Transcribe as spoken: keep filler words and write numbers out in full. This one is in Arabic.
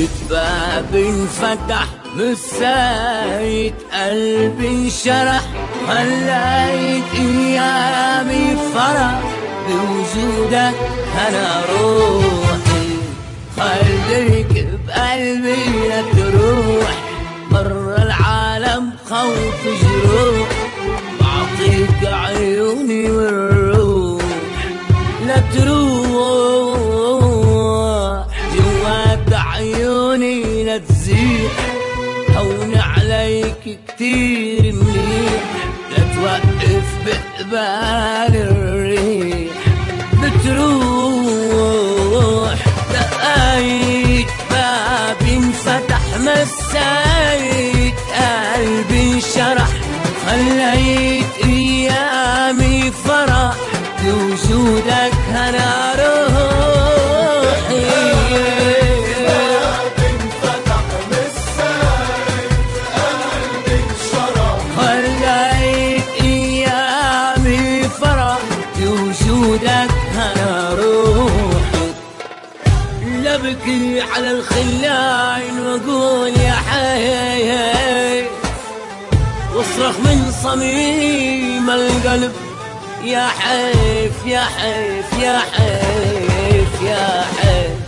لقيت باب انفتح مسيت قلبي انشرح، خليت ايامي فرح بوجودك انا روحي، خليك بقلبي لا تروح برا العالم خوف جروح، بعطيك عيوني والروح لا تروح جوات عيوني لا تزيح، هون عليك كتير منيح لا توقف بقبال الريح، بتروح دقايق بابي انفتح مسيت قلبي انشرح، خليت ايامي فرح بوجودك انا روحي، باب انفتح مسيت قلبي انشرح، خليت ايامي فرح بوجودك انا روحي، لا بكي على الخلاين واقول يا حي واصرخ من صميم القلب يا حيف يا حيف يا حيف يا حيف.